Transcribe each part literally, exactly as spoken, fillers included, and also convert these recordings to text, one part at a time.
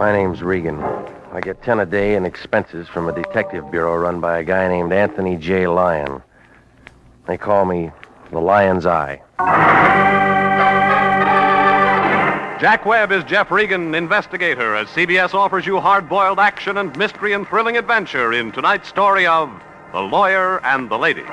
My name's Regan. I get ten a day in expenses from a detective bureau run by a guy named Anthony J. Lyon. They call me the Lion's Eye. Jack Webb is Jeff Regan, investigator, as C B S offers you hard-boiled action and mystery and thrilling adventure in tonight's story of The Lawyer and the Lady.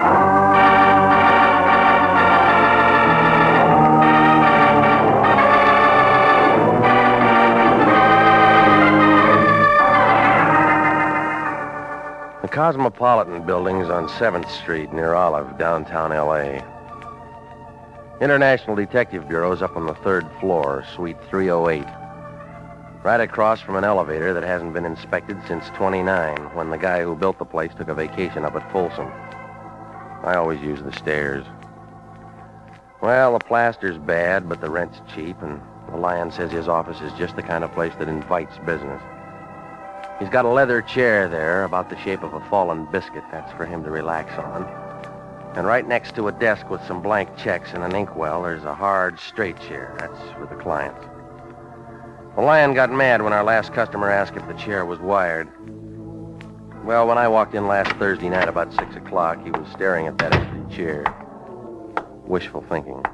The Cosmopolitan Building's on seventh Street near Olive, downtown L A International Detective Bureau's up on the third floor, suite three oh eight. Right across from an elevator that hasn't been inspected since twenty-nine, when the guy who built the place took a vacation up at Folsom. I always use the stairs. Well, the plaster's bad, but the rent's cheap, and the Lion says his office is just the kind of place that invites business. He's got a leather chair there, about the shape of a fallen biscuit. That's for him to relax on. And right next to a desk with some blank checks and an inkwell, there's a hard, straight chair. That's for the clients. The Lion got mad when our last customer asked if the chair was wired. Well, when I walked in last Thursday night about six o'clock, he was staring at that empty chair. Wishful thinking.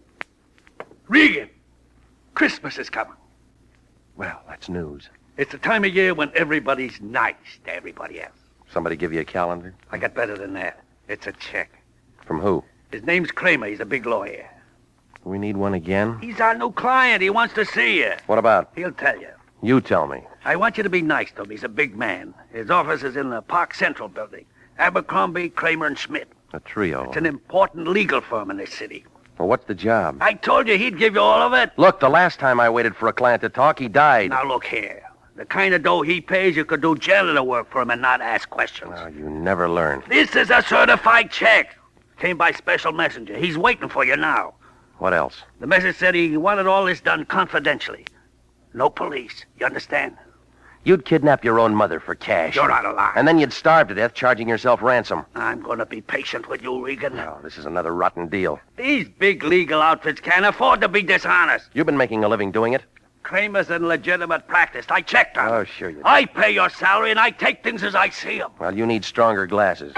Regan! Christmas is coming. Well, that's news. It's the time of year when everybody's nice to everybody else. Somebody give you a calendar? I got better than that. It's a check. From who? His name's Kramer. He's a big lawyer. We need one again? He's our new client. He wants to see you. What about? He'll tell you. You tell me. I want you to be nice to him. He's a big man. His office is in the Park Central building. Abercrombie, Kramer, and Schmidt. A trio. It's an important legal firm in this city. Well, what's the job? I told you he'd give you all of it. Look, the last time I waited for a client to talk, he died. Now, look here. The kind of dough he pays, you could do janitor work for him and not ask questions. Well, you never learn. This is a certified check. Came by special messenger. He's waiting for you now. What else? The message said he wanted all this done confidentially. No police. You understand? You'd kidnap your own mother for cash. You're out of line. And then you'd starve to death charging yourself ransom. I'm going to be patient with you, Regan. No, this is another rotten deal. These big legal outfits can't afford to be dishonest. You've been making a living doing it? Kramer's in legitimate practice. I checked on him. Oh, sure you did. I pay your salary, and I take things as I see them. Well, you need stronger glasses.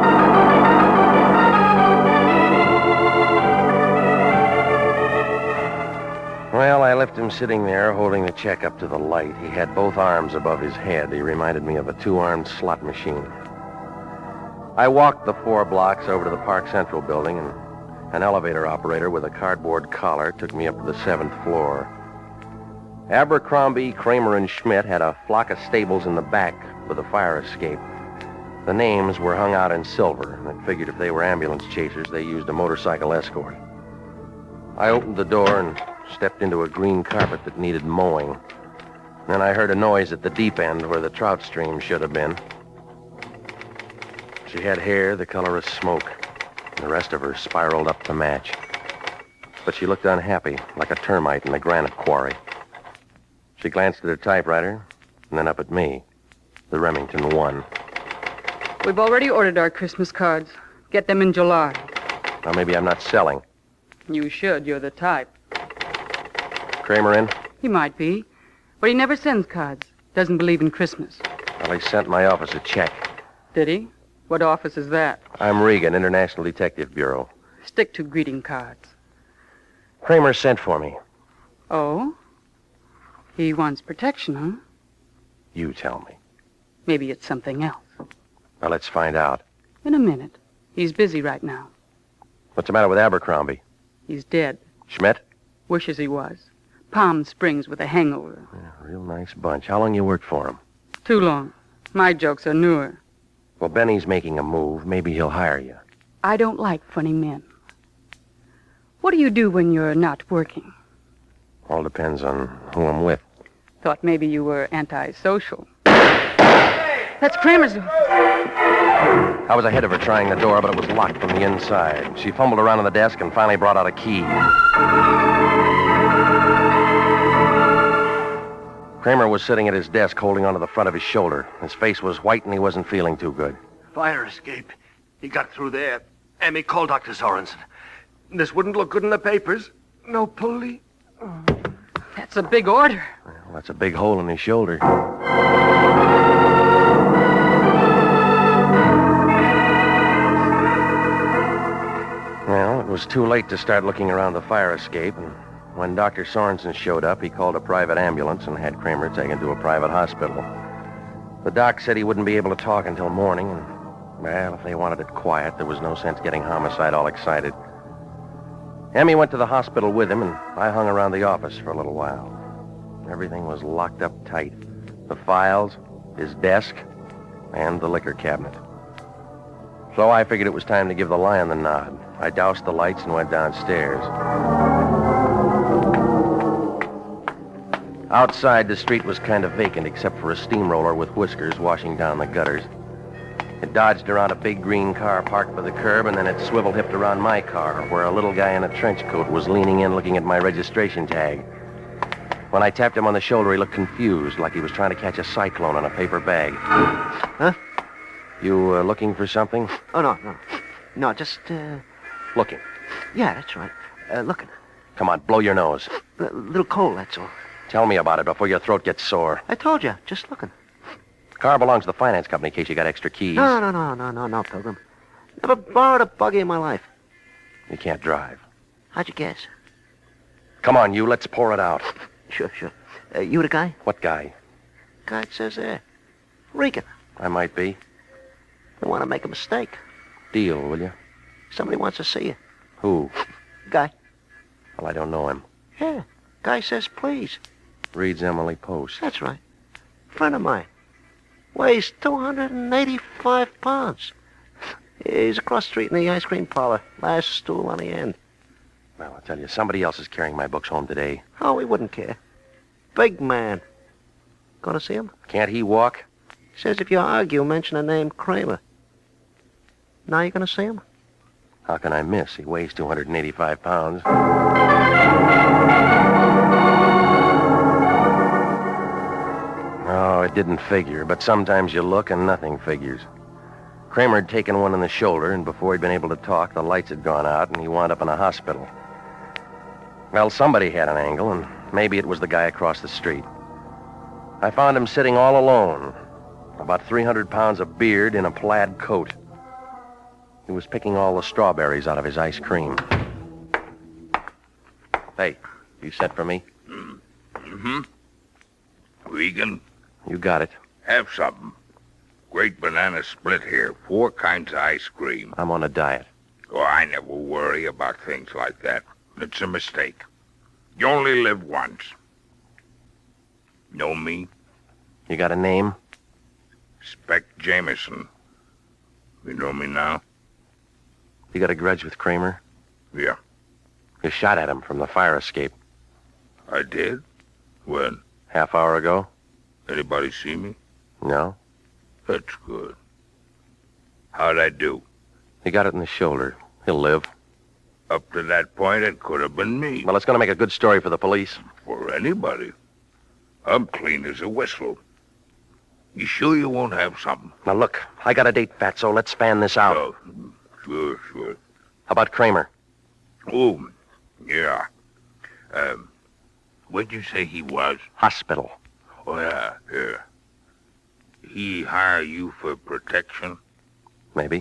Well, I left him sitting there, holding the check up to the light. He had both arms above his head. He reminded me of a two-armed slot machine. I walked the four blocks over to the Park Central building, and an elevator operator with a cardboard collar took me up to the seventh floor. Abercrombie, Kramer, and Schmidt had a flock of stables in the back with a fire escape. The names were hung out in silver, and I figured if they were ambulance chasers, they used a motorcycle escort. I opened the door and stepped into a green carpet that needed mowing. Then I heard a noise at the deep end where the trout stream should have been. She had hair the color of smoke, and the rest of her spiraled up to match. But she looked unhappy, like a termite in a granite quarry. She glanced at her typewriter, and then up at me. The Remington one. We've already ordered our Christmas cards. Get them in July. Now, maybe I'm not selling. You should. You're the type. Kramer in? He might be, but he never sends cards. Doesn't believe in Christmas. Well, he sent my office a check. Did he? What office is that? I'm Regan, International Detective Bureau. Stick to greeting cards. Kramer sent for me. Oh? He wants protection, huh? You tell me. Maybe it's something else. Well, let's find out. In a minute. He's busy right now. What's the matter with Abercrombie? He's dead. Schmidt? Wishes he was. Palm Springs with a hangover. Yeah, real nice bunch. How long you worked for him? Too long. My jokes are newer. Well, Benny's making a move. Maybe he'll hire you. I don't like funny men. What do you do when you're not working? All depends on who I'm with. Thought maybe you were antisocial. That's Kramer's. I was ahead of her trying the door, but it was locked from the inside. She fumbled around on the desk and finally brought out a key. Kramer was sitting at his desk holding onto the front of his shoulder. His face was white and he wasn't feeling too good. Fire escape. He got through there. Emmy, call Doctor Sorensen. This wouldn't look good in the papers. No police. That's a big order. Well, that's a big hole in his shoulder. Well, it was too late to start looking around the fire escape, and when Doctor Sorensen showed up, he called a private ambulance and had Kramer taken to a private hospital. The doc said he wouldn't be able to talk until morning, and, well, if they wanted it quiet, there was no sense getting Homicide all excited. Emmy went to the hospital with him, and I hung around the office for a little while. Everything was locked up tight. The files, his desk, and the liquor cabinet. So I figured it was time to give the lion the nod. I doused the lights and went downstairs. Outside, the street was kind of vacant except for a steamroller with whiskers washing down the gutters. It dodged around a big green car parked by the curb, and then it swivel-hipped around my car, where a little guy in a trench coat was leaning in looking at my registration tag. When I tapped him on the shoulder, he looked confused, like he was trying to catch a cyclone in a paper bag. Huh? You uh, looking for something? Oh, no, no. No, just, uh... Looking. Yeah, that's right. Uh, looking. Come on, blow your nose. A little cold, that's all. Tell me about it before your throat gets sore. I told you, just looking. Car belongs to the finance company in case you got extra keys. No, no, no, no, no, no, Pilgrim. Never borrowed a buggy in my life. You can't drive. How'd you guess? Come on, you. Let's pour it out. Sure, sure. Uh, you the guy? What guy? Guy it says there. Regan. I might be. Don't want to make a mistake. Deal, will you? Somebody wants to see you. Who? Guy. Well, I don't know him. Yeah. Guy says please. Reads Emily Post. That's right. Friend of mine. Weighs two hundred eighty-five pounds. He's across the street in the ice cream parlor. Last stool on the end. Well, I'll tell you, somebody else is carrying my books home today. Oh, we wouldn't care. Big man. Gonna see him? Can't he walk? Says if you argue, mention the name Kramer. Now you gonna see him? How can I miss? He weighs two hundred eighty-five pounds. Oh, it didn't figure, but sometimes you look and nothing figures. Kramer had taken one in the shoulder, and before he'd been able to talk, the lights had gone out, and he wound up in a hospital. Well, somebody had an angle, and maybe it was the guy across the street. I found him sitting all alone, about three hundred pounds of beard in a plaid coat. He was picking all the strawberries out of his ice cream. Hey, you sent for me? Mm-hmm. Regan, You got it. have something. Great banana split here. Four kinds of ice cream. I'm on a diet. Oh, I never worry about things like that. It's a mistake. You only live once. Know me? You got a name? Spec Jameson. You know me now? You got a grudge with Kramer? Yeah, You shot at him from the fire escape. I did. When? Half hour ago? Anybody see me? No? That's good. How'd I do? He got it in the shoulder. He'll live. Up to that point, it could have been me. Well, it's going to make a good story for the police. For anybody. I'm clean as a whistle. You sure you won't have something? Now, look, I got a date, Fatso. Let's span this out. Oh, sure, sure. How about Kramer? Oh, yeah. Um, where'd you say he was? Hospital. Oh, yeah, yeah. He hire you for protection? Maybe.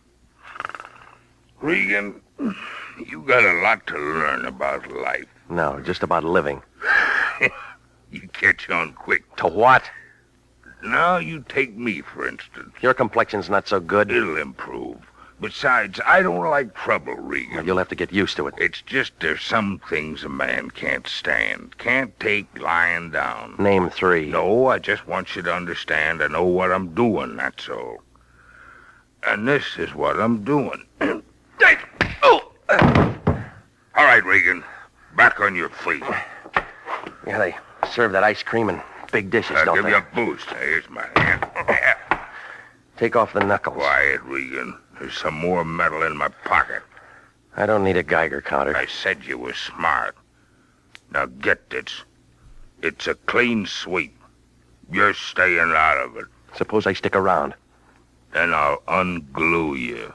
Regan, you got a lot to learn about life. No, just about living. You catch on quick. To what? Now you take me, for instance. Your complexion's not so good. It'll improve. Besides, I don't like trouble, Regan. You'll have to get used to it. It's just there's some things a man can't stand. Can't take lying down. Name three. No, I just want you to understand I know what I'm doing, that's all. And this is what I'm doing. Oh! All right, Regan. Back on your feet. Yeah, they serve that ice cream in big dishes, I'll don't give they? you a boost. Here's my hand. Take off the knuckles. Quiet, Regan. There's some more metal in my pocket. I don't need a Geiger counter. I said you were smart. Now get this. It's a clean sweep. You're staying out of it. Suppose I stick around. Then I'll unglue you.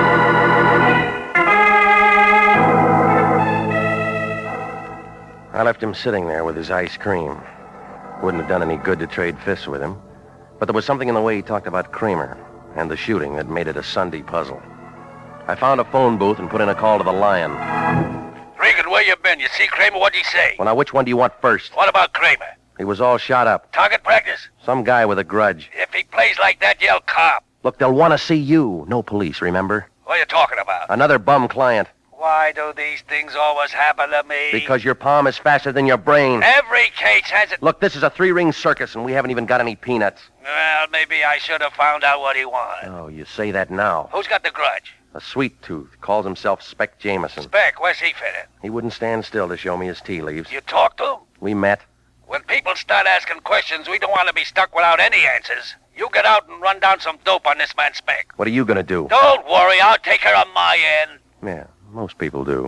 Well, left him sitting there with his ice cream. Wouldn't have done any good to trade fists with him. But there was something in the way he talked about Kramer and the shooting that made it a Sunday puzzle. I found a phone booth and put in a call to the Lion. Regan, where you been? You see Kramer? What'd he say? Well, now, which one do you want first? What about Kramer? He was all shot up. Target practice? Some guy with a grudge. If he plays like that, yell cop. Look, they'll want to see you. No police, remember? What are you talking about? Another bum client. Why do these things always happen to me? Because your palm is faster than your brain. Every case has it. Look, this is a three-ring circus, and we haven't even got any peanuts. Well, maybe I should have found out what he wanted. Oh, you say that now. Who's got the grudge? A sweet tooth. Calls himself Spec Jameson. Spec, where's he fit in? He wouldn't stand still to show me his tea leaves. You talked to him? We met. When people start asking questions, we don't want to be stuck without any answers. You get out and run down some dope on this man Spec. What are you going to do? Don't worry, I'll take care of my end. Yeah, most people do.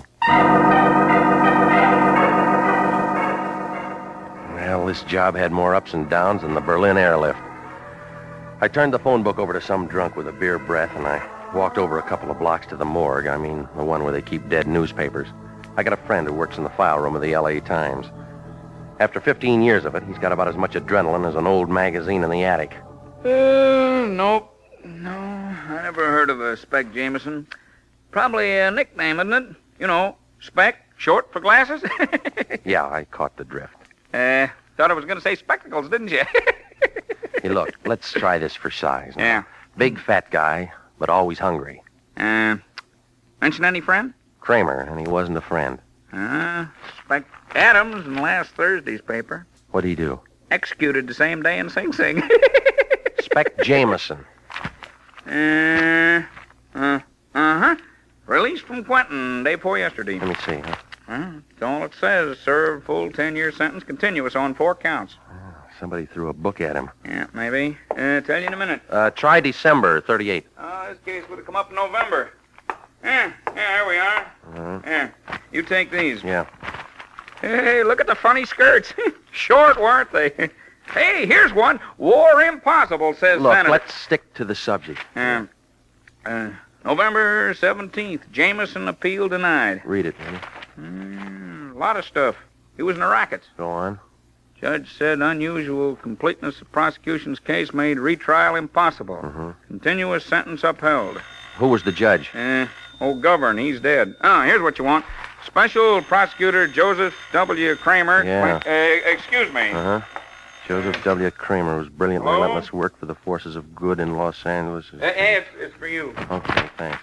Well, this job had more ups and downs than the Berlin airlift. I turned the phone book over to some drunk with a beer breath, and I walked over a couple of blocks to the morgue. I mean, the one where they keep dead newspapers. I got a friend who works in the file room of the L A Times. After fifteen years of it, he's got about as much adrenaline as an old magazine in the attic. Uh, nope. No, I never heard of a Spec Jameson. Probably a nickname, isn't it? You know, Spec, short for glasses? Yeah, I caught the drift. Uh, thought I was going to say spectacles, didn't you? Hey, look, let's try this for size. Now. Yeah. Big fat guy, but always hungry. Uh, mention any friend? Kramer, and he wasn't a friend. Uh, Spec Adams in last Thursday's paper. What'd he do? Executed the same day in Sing Sing. Spec Jameson. Uh, uh, uh-huh. Released from Quentin day before yesterday. Let me see, huh? Uh, that's all it says. Served full ten-year sentence, continuous on four counts. Somebody threw a book at him. Yeah, maybe. Uh, tell you in a minute. Uh, try December thirty-eight. Oh, this case would have come up in November. Yeah, yeah, here we are. Uh-huh. Yeah, you take these. Yeah. Hey, look at the funny skirts. Short, weren't they? Hey, here's one. War impossible, says Look, Senator. let's stick to the subject. Um, uh, November seventeenth, Jameson appeal denied. Read it, will you? Mm, a lot of stuff. He was in the rackets. Go on. Judge said unusual completeness of prosecution's case made retrial impossible. Mm-hmm. Continuous sentence upheld. Who was the judge? Eh, old Govern, he's dead. Oh, here's what you want. Special Prosecutor Joseph W. Kramer. Yeah. Uh, excuse me. Uh-huh. Joseph W. Kramer was brilliant, Hello? relentless work for the forces of good in Los Angeles. Uh, hey, it's, it's for you. Okay, thanks.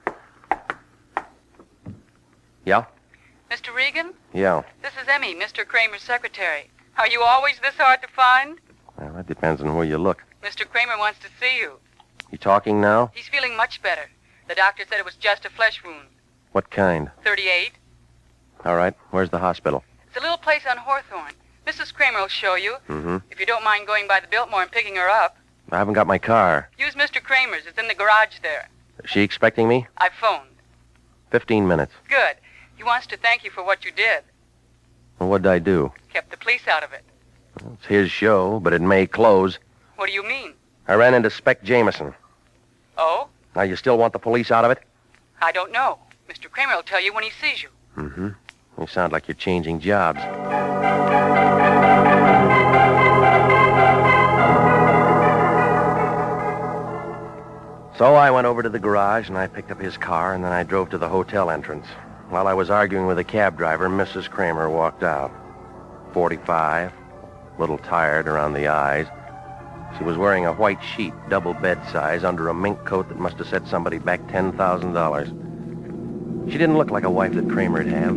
Yeah? Mister Regan, Yeah. this is Emmy, Mister Kramer's secretary. Are you always this hard to find? Well, that depends on where you look. Mister Kramer wants to see you. You talking now? He's feeling much better. The doctor said it was just a flesh wound. What kind? thirty-eight. All right. Where's the hospital? It's a little place on Hawthorne. Missus Kramer will show you. Mm-hmm. If you don't mind going by the Biltmore and picking her up. I haven't got my car. Use Mister Kramer's. It's in the garage there. Is she expecting me? I phoned. Fifteen minutes. Good. He wants to thank you for what you did. Well, what'd I do? Kept the police out of it. Well, it's his show, but it may close. What do you mean? I ran into Spec Jameson. Oh? Now, you still want the police out of it? I don't know. Mister Kramer will tell you when he sees you. Mm-hmm. You sound like you're changing jobs. So I went over to the garage, and I picked up his car, and then I drove to the hotel entrance. While I was arguing with the cab driver, Missus Kramer walked out. forty-five, a little tired around the eyes. She was wearing a white sheet, double bed size, under a mink coat that must have set somebody back ten thousand dollars. She didn't look like a wife that Kramer'd have.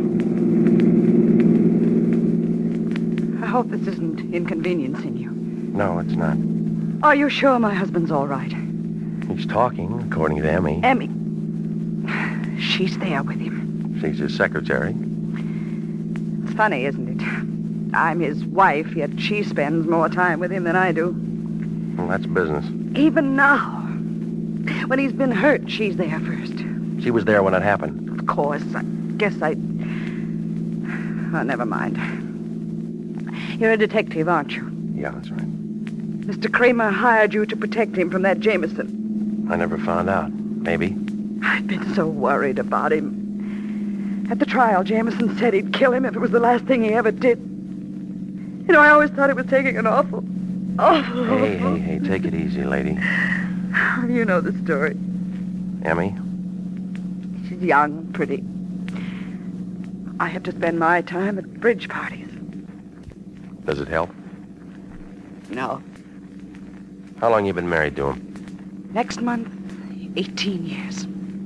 I hope this isn't inconveniencing you. No, it's not. Are you sure my husband's all right? He's talking, according to Emmy. Emmy. She's there with him. She's his secretary. It's funny, isn't it? I'm his wife, yet she spends more time with him than I do. Well, that's business. Even now. When he's been hurt, she's there first. She was there when it happened. Of course. I guess I... Oh, never mind. You're a detective, aren't you? Yeah, that's right. Mister Kramer hired you to protect him from that Jameson. I never found out. Maybe. I've been so worried about him. At the trial, Jameson said he'd kill him if it was the last thing he ever did. You know, I always thought it was taking an awful, awful... Hey, hey, hey, take it easy, lady. You know the story. Emmy? She's young, pretty. I have to spend my time at bridge parties. Does it help? No. How long you been married to him? Next month, eighteen years.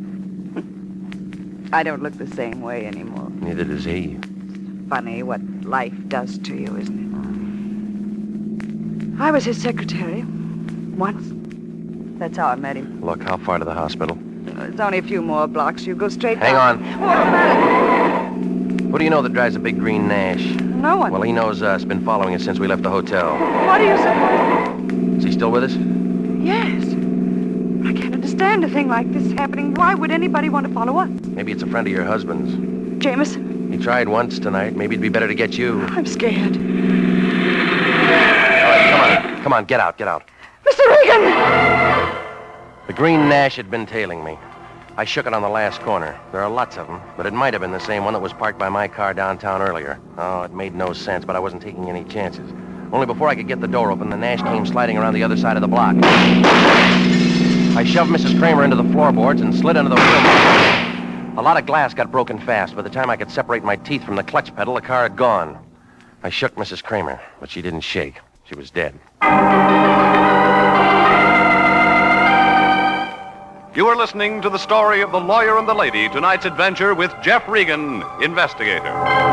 I don't look the same way anymore. Neither does he. Funny what life does to you, isn't it? I was his secretary. Once. That's how I met him. Look, how far to the hospital? It's only a few more blocks. You go straight Hang down. on. What about Who do you know that drives a big green Nash? it? No one. Well, he knows us. Been following us since we left the hotel. What do you say? Is he still with us? Yes. I can't understand a thing like this happening. Why would anybody want to follow us? Maybe it's a friend of your husband's. Jameson, He tried once tonight. Maybe it'd be better to get you. I'm scared. All right, come on. Come on, get out, get out. Mister Regan! The green Nash had been tailing me. I shook it on the last corner. There are lots of them, but it might have been the same one that was parked by my car downtown earlier. Oh, it made no sense, but I wasn't taking any chances. Only before I could get the door open, the Nash came sliding around the other side of the block. I shoved Missus Kramer into the floorboards and slid into the room. A lot of glass got broken fast. By the time I could separate my teeth from the clutch pedal, the car had gone. I shook Missus Kramer, but she didn't shake. She was dead. You are listening to the story of The Lawyer and the Lady, tonight's adventure with Jeff Regan, investigator.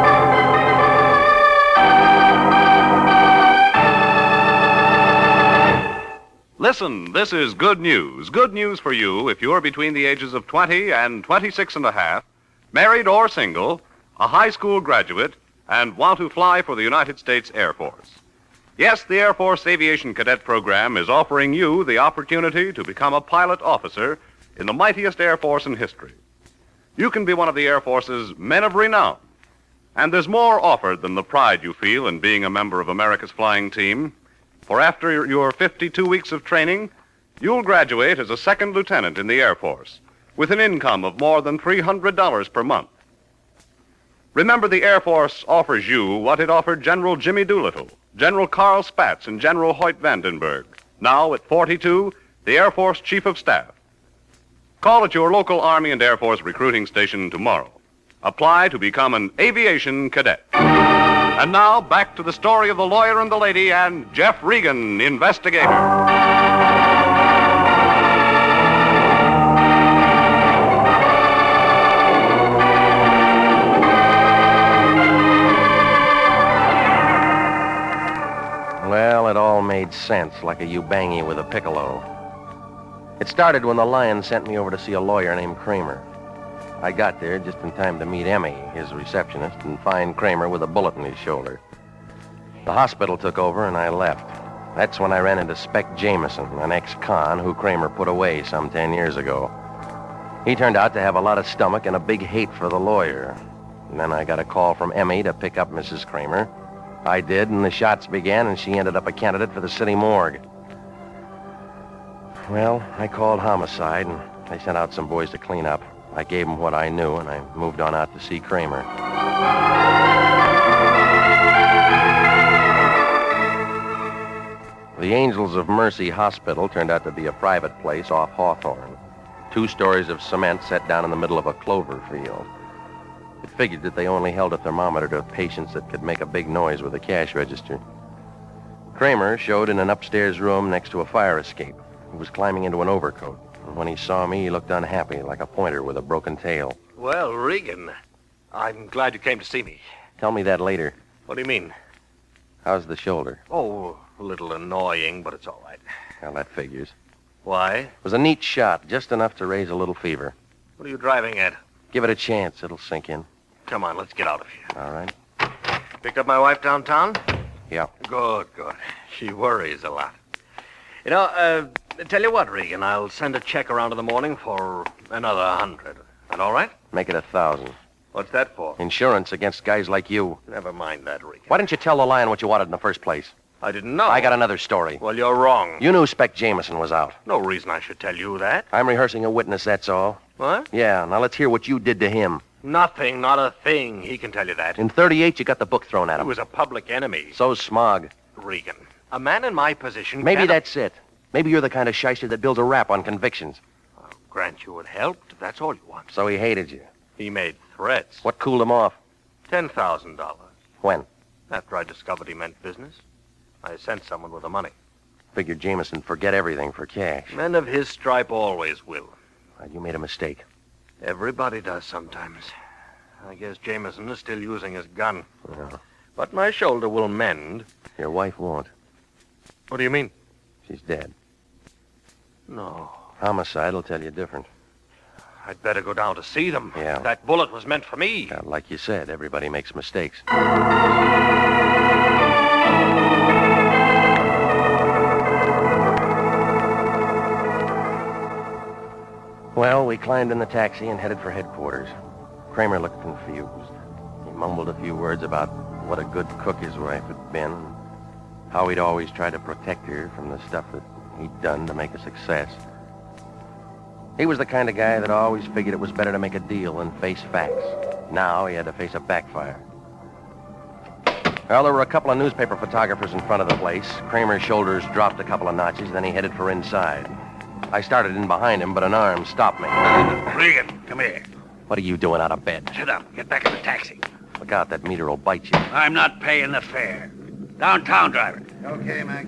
Listen, this is good news. Good news for you if you're between the ages of twenty and twenty-six and a half, married or single, a high school graduate, and want to fly for the United States Air Force. Yes, the Air Force Aviation Cadet Program is offering you the opportunity to become a pilot officer in the mightiest Air Force in history. You can be one of the Air Force's men of renown. And there's more offered than the pride you feel in being a member of America's flying team. For after your fifty-two weeks of training, you'll graduate as a second lieutenant in the Air Force with an income of more than three hundred dollars per month. Remember, the Air Force offers you what it offered General Jimmy Doolittle, General Carl Spaatz, and General Hoyt Vandenberg. Now, at forty-two, the Air Force Chief of Staff. Call at your local Army and Air Force recruiting station tomorrow. Apply to become an aviation cadet. And now, back to the story of The Lawyer and the Lady and Jeff Regan, investigator. Well, it all made sense, like a Ubangi with a piccolo. It started when the Lion sent me over to see a lawyer named Kramer. I got there just in time to meet Emmy, his receptionist, and find Kramer with a bullet in his shoulder. The hospital took over, and I left. That's when I ran into Spec Jameson, an ex-con who Kramer put away some ten years ago. He turned out to have a lot of stomach and a big hate for the lawyer. And then I got a call from Emmy to pick up Missus Kramer. I did, and the shots began, and she ended up a candidate for the city morgue. Well, I called homicide, and they sent out some boys to clean up. I gave them what I knew, and I moved on out to see Kramer. The Angels of Mercy Hospital turned out to be a private place off Hawthorne. Two stories of cement set down in the middle of a clover field. It figured that they only held a thermometer to patients that could make a big noise with a cash register. Kramer showed in an upstairs room next to a fire escape. He was climbing into an overcoat. And when he saw me, he looked unhappy, like a pointer with a broken tail. Well, Regan, I'm glad you came to see me. Tell me that later. What do you mean? How's the shoulder? Oh, a little annoying, but it's all right. Well, that figures. Why? It was a neat shot, just enough to raise a little fever. What are you driving at? Give it a chance. It'll sink in. Come on, let's get out of here. All right. Picked up my wife downtown? Yeah. Good, good. She worries a lot. You know, uh, tell you what, Regan, I'll send a check around in the morning for another hundred. That all right? Make it a thousand. What's that for? Insurance against guys like you. Never mind that, Regan. Why didn't you tell the Lion what you wanted in the first place? I didn't know. I got another story. Well, you're wrong. You knew Spec Jameson was out. No reason I should tell you that. I'm rehearsing a witness, that's all. What? Yeah, now let's hear what you did to him. Nothing, not a thing. He can tell you that. In thirty-eight, you got the book thrown at He him. was a public enemy. So's Smog. Regan, a man in my position Maybe can't- that's it. Maybe you're the kind of shyster that builds a rap on convictions. I'll grant you it helped, if that's all you want. So he hated you. He made threats. What cooled him off? ten thousand dollars. When? After I discovered he meant business, I sent someone with the money. Figured Jameson forget everything for cash. Men of his stripe always will. Well, you made a mistake. Everybody does sometimes. I guess Jameson is still using his gun. Yeah. But my shoulder will mend. Your wife won't. What do you mean? She's dead. No. Homicide will tell you different. I'd better go down to see them. Yeah. That bullet was meant for me. Well, like you said, everybody makes mistakes. Well, we climbed in the taxi and headed for headquarters. Kramer looked confused. He mumbled a few words about what a good cook his wife had been, and how he'd always tried to protect her from the stuff that he'd done to make a success. He was the kind of guy that always figured it was better to make a deal than face facts. Now he had to face a backfire. Well, there were a couple of newspaper photographers in front of the place. Kramer's shoulders dropped a couple of notches, then he headed for inside. I started in behind him, but an arm stopped me. Regan, come here. What are you doing out of bed? Sit up. Get back in the taxi. Look out, that meter will bite you. I'm not paying the fare. Downtown, driver. Okay, Mac.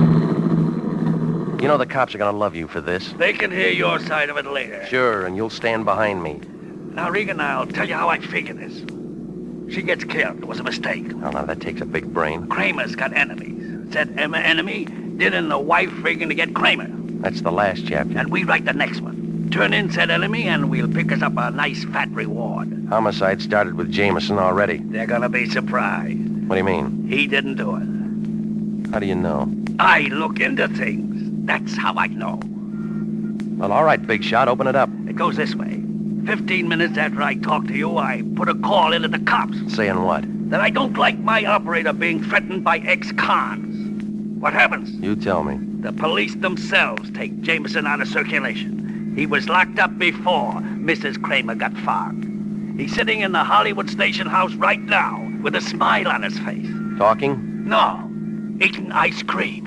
You know the cops are gonna love you for this. They can hear your side of it later. Sure, and you'll stand behind me. Now, Regan, I'll tell you how I figure this. She gets killed. It was a mistake. Oh, now that takes a big brain. Kramer's got enemies. Said Emma enemy, didn't the wife Regan to get Kramer. That's the last chapter. And we write the next one. Turn in said enemy, and we'll pick us up a nice fat reward. Homicide started with Jameson already. They're gonna be surprised. What do you mean? He didn't do it. How do you know? I look into things. That's how I know. Well, all right, big shot, open it up. It goes this way. Fifteen minutes after I talk to you, I put a call in to the cops Saying what? that I don't like my operator being threatened by ex-cons. What happens? You tell me. The police themselves take Jameson out of circulation. He was locked up before Missus Kramer got fogged. He's sitting in the Hollywood station house right now with a smile on his face. Talking? No, eating ice cream.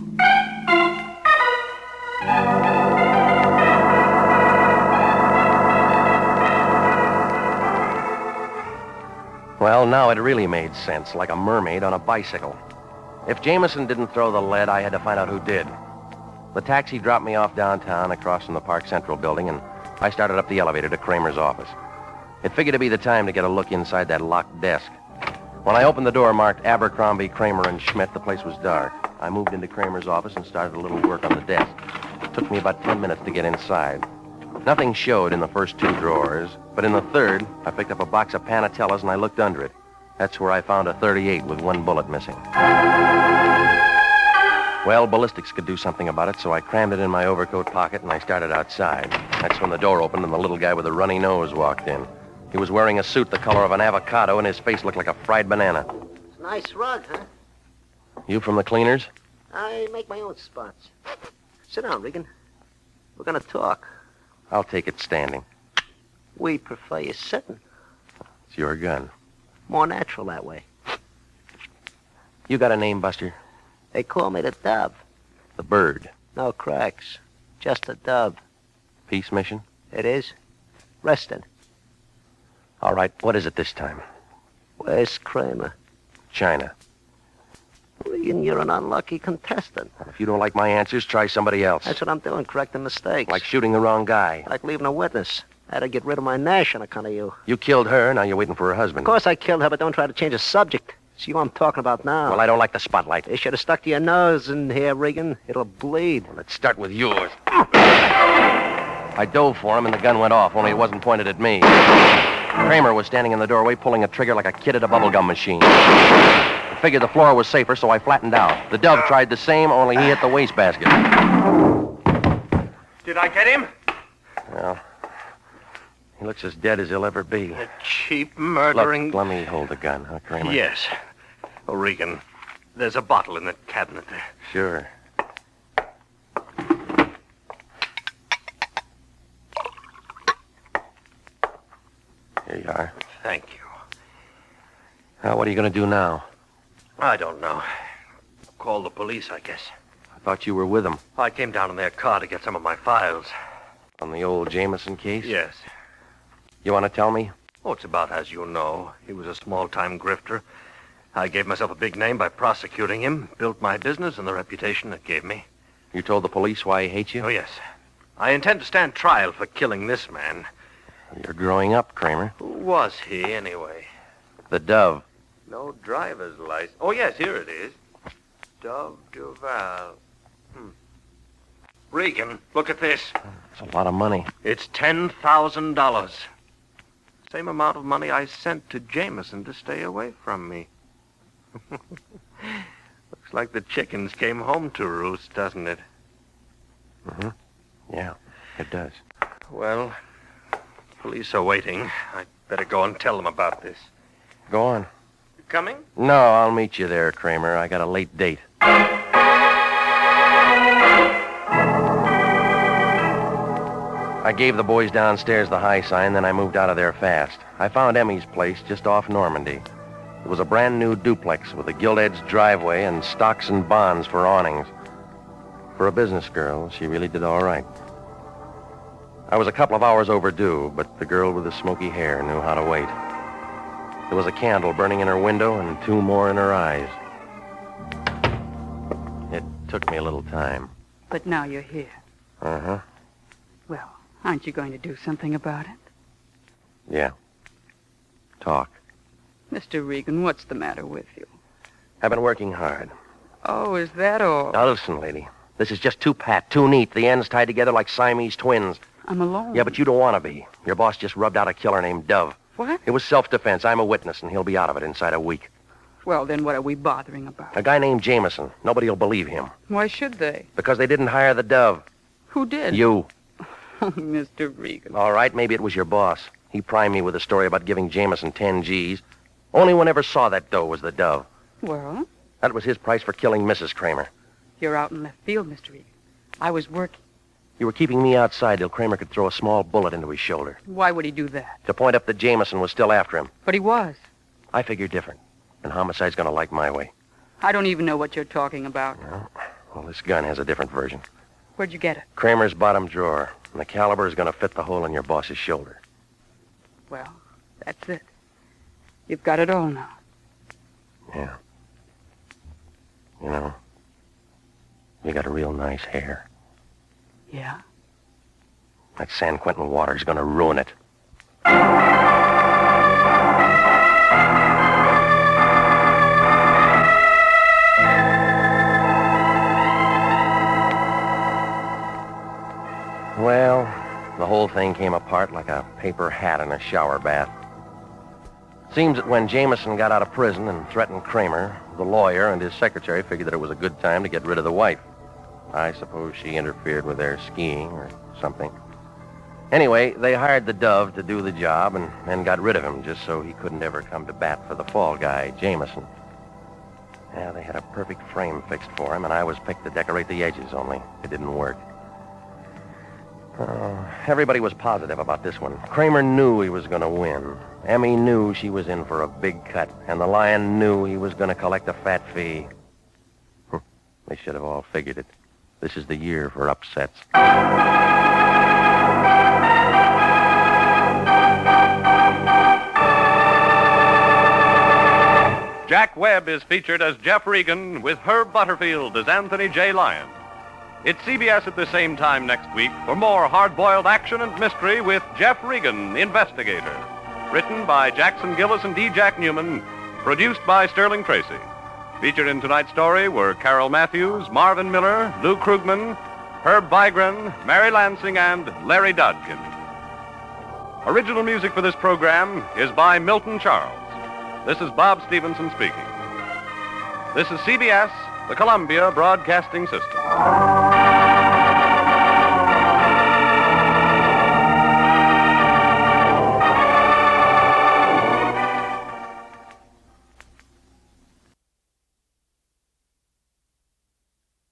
Well, now it really made sense, like a mermaid on a bicycle. If Jameson didn't throw the lead, I had to find out who did. The taxi dropped me off downtown across from the Park Central building, and I started up the elevator to Kramer's office. It figured to be the time to get a look inside that locked desk. When I opened the door marked Abercrombie, Kramer, and Schmidt, the place was dark. I moved into Kramer's office and started a little work on the desk. It took me about ten minutes to get inside. Nothing showed in the first two drawers, but in the third, I picked up a box of Panatellas and I looked under it. That's where I found a thirty-eight with one bullet missing. Well, ballistics could do something about it, so I crammed it in my overcoat pocket and I started outside. That's when the door opened and the little guy with the runny nose walked in. He was wearing a suit the color of an avocado and his face looked like a fried banana. It's a nice rug, huh? You from the cleaners? I make my own spots. Sit down, Regan. We're gonna talk. I'll take it standing. We prefer you sitting. It's your gun. More natural that way. You got a name, Buster? They call me the Dove. The Bird. No cracks. Just a dove. Peace mission? It is. Resting. All right, what is it this time? Where's Kramer? China. Regan, you're an unlucky contestant. If you don't like my answers, try somebody else. That's what I'm doing, correcting mistakes. Like shooting the wrong guy. Like leaving a witness. I had to get rid of my Nash on account of you. You killed her, now you're waiting for her husband. Of course I killed her, but don't try to change the subject. It's you I'm talking about now. Well, I don't like the spotlight. You should have stuck to your nose in here, Regan. It'll bleed. Well, let's start with yours. I dove for him and the gun went off, only it wasn't pointed at me. Kramer was standing in the doorway pulling a trigger like a kid at a bubblegum machine. I figured the floor was safer, so I flattened out. The Dove tried the same, only he hit the wastebasket. Did I get him? Well, he looks as dead as he'll ever be. The cheap murdering... Look, let me hold the gun, huh, Kramer? Yes. Oh, Regan, there's a bottle in the cabinet there. Sure. Here you are. Thank you. Now, what are you going to do now? I don't know. Call the police, I guess. I thought you were with them. I came down in their car to get some of my files. On the old Jameson case? Yes. You want to tell me? Oh, it's about as you know. He was a small-time grifter. I gave myself a big name by prosecuting him, built my business and the reputation it gave me. You told the police why he hates you? Oh, yes. I intend to stand trial for killing this man. You're growing up, Kramer. Who was he, anyway? The Dove. No driver's license. Oh, yes, here it is. Dove Duval. Hmm. Regan, look at this. It's a lot of money. It's ten thousand dollars. Same amount of money I sent to Jameson to stay away from me. Looks like the chickens came home to roost, doesn't it? Mm-hmm. Yeah, it does. Well, police are waiting. I'd better go and tell them about this. Go on. You coming? No, I'll meet you there, Kramer. I got a late date. I gave the boys downstairs the high sign, then I moved out of there fast. I found Emmy's place just off Normandy. It was a brand new duplex with a gilt-edged driveway and stocks and bonds for awnings. For a business girl, she really did all right. I was a couple of hours overdue, but the girl with the smoky hair knew how to wait. There was a candle burning in her window and two more in her eyes. It took me a little time. But now you're here. Uh-huh. Well, aren't you going to do something about it? Yeah. Talk. Mister Regan, what's the matter with you? I've been working hard. Oh, is that all? Now listen, lady. This is just too pat, too neat. The ends tied together like Siamese twins. I'm alone. Yeah, but you don't want to be. Your boss just rubbed out a killer named Dove. What? It was self-defense. I'm a witness, and he'll be out of it inside a week. Well, then what are we bothering about? A guy named Jameson. Nobody will believe him. Why should they? Because they didn't hire the Dove. Who did? You. Oh, Mister Regan. All right, maybe it was your boss. He primed me with a story about giving Jameson ten G's. Only one ever saw that dough was the Dove. Well, That was his price for killing Missus Kramer. you're out in left field, Mister Regan. I was working. You were keeping me outside till Kramer could throw a small bullet into his shoulder. Why would he do that? To point up that Jameson was still after him. But he was. I figure different. And homicide's gonna like my way. I don't even know what you're talking about. Well, this gun has a different version. Where'd you get it? Kramer's bottom drawer. And the caliber is gonna fit the hole in your boss's shoulder. Well, that's it. You've got it all now. Yeah. You know, you got a real nice hair. Yeah? That San Quentin water's gonna ruin it. Well, the whole thing came apart like a paper hat in a shower bath. Seems that when Jameson got out of prison and threatened Kramer, the lawyer and his secretary figured that it was a good time to get rid of the wife. I suppose she interfered with their skiing or something. Anyway, they hired the Dove to do the job and then got rid of him just so he couldn't ever come to bat for the fall guy, Jameson. Yeah, they had a perfect frame fixed for him, and I was picked to decorate the edges, only it didn't work. Uh, everybody was positive about this one. Kramer knew he was going to win. Emmy knew she was in for a big cut, and the Lion knew he was going to collect a fat fee. They should have all figured it. This is the year for upsets. Jack Webb is featured as Jeff Regan with Herb Butterfield as Anthony J. Lyon. It's C B S at the same time next week for more hard-boiled action and mystery with Jeff Regan, Investigator. Written by Jackson Gillis and D. Jack Newman. Produced by Sterling Tracy. Featured in tonight's story were Carol Matthews, Marvin Miller, Lou Krugman, Herb Vigran, Mary Lansing, and Larry Dodkin. Original music for this program is by Milton Charles. This is Bob Stevenson speaking. This is C B S, the Columbia Broadcasting System.